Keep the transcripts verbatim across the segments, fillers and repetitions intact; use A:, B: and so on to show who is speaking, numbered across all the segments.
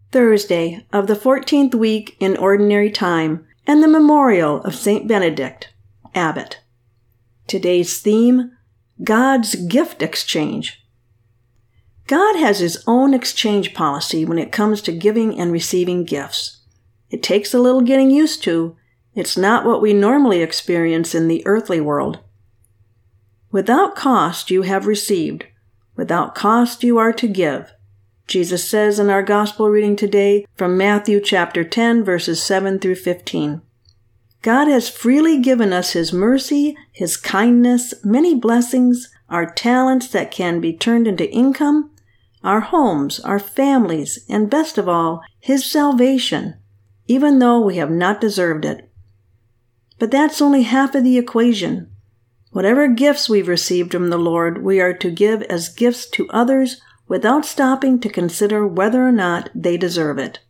A: Thursday of the fourteenth week in Ordinary Time, and the memorial of Saint Benedict, Abbot. Today's theme, God's Gift Exchange. God has His own exchange policy when it comes to giving and receiving gifts. It takes a little getting used to. It's not what we normally experience in the earthly world. Without cost you have received. Without cost you are to give. Jesus says in our gospel reading today from Matthew chapter ten, verses seven through fifteen. God has freely given us His mercy, His kindness, many blessings, our talents that can be turned into income, our homes, our families, and best of all, His salvation, even though we have not deserved it. But that's only half of the equation. Whatever gifts we've received from the Lord, we are to give as gifts to others without stopping to consider whether or not they deserve it.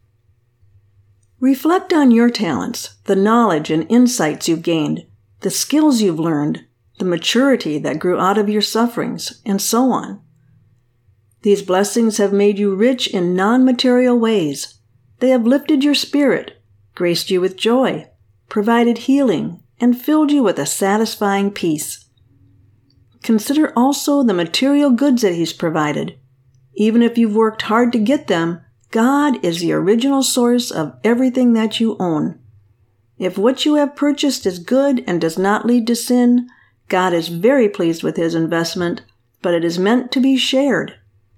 A: Reflect on your talents, the knowledge and insights you've gained, the skills you've learned, the maturity that grew out of your sufferings, and so on. These blessings have made you rich in non-material ways. They have lifted your spirit, graced you with joy, provided healing, and filled you with a satisfying peace. Consider also the material goods that He's provided. Even if you've worked hard to get them, God is the original source of everything that you own. If what you have purchased is good and does not lead to sin, God is very pleased with His investment, but it is meant to be shared.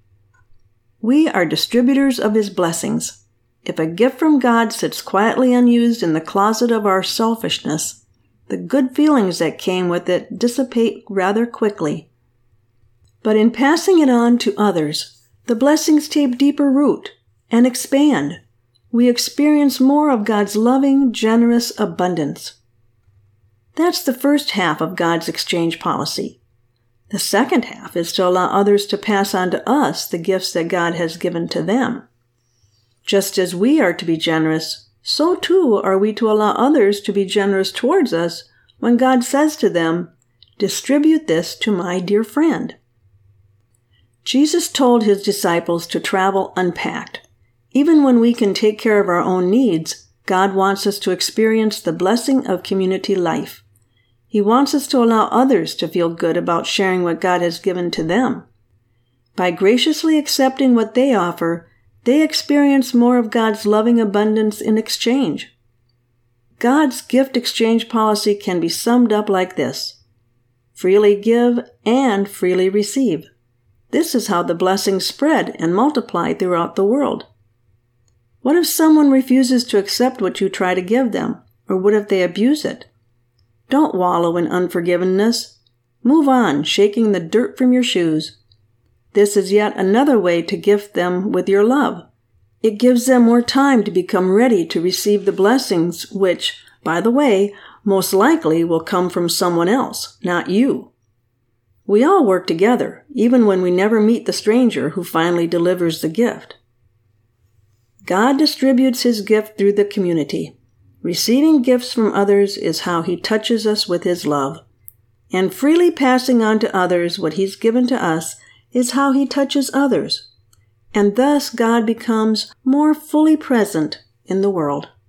A: We are distributors of His blessings. If a gift from God sits quietly unused in the closet of our selfishness, the good feelings that came with it dissipate rather quickly. But in passing it on to others, the blessings take deeper root and expand. We experience more of God's loving, generous abundance. That's the first half of God's exchange policy. The second half is to allow others to pass on to us the gifts that God has given to them. Just as we are to be generous, so too are we to allow others to be generous towards us when God says to them, "Distribute this to my dear friend." Jesus told His disciples to travel unpacked. Even when we can take care of our own needs, God wants us to experience the blessing of community life. He wants us to allow others to feel good about sharing what God has given to them. By graciously accepting what they offer, they experience more of God's loving abundance in exchange. God's gift exchange policy can be summed up like this: freely give and freely receive. This is how the blessings spread and multiply throughout the world. What if someone refuses to accept what you try to give them? Or what if they abuse it? Don't wallow in unforgiveness. Move on, shaking the dirt from your shoes. This is yet another way to gift them with your love. It gives them more time to become ready to receive the blessings which, by the way, most likely will come from someone else, not you. We all work together, even when we never meet the stranger who finally delivers the gift. God distributes His gift through the community. Receiving gifts from others is how He touches us with His love. And freely passing on to others what He's given to us is how He touches others. And thus God becomes more fully present in the world.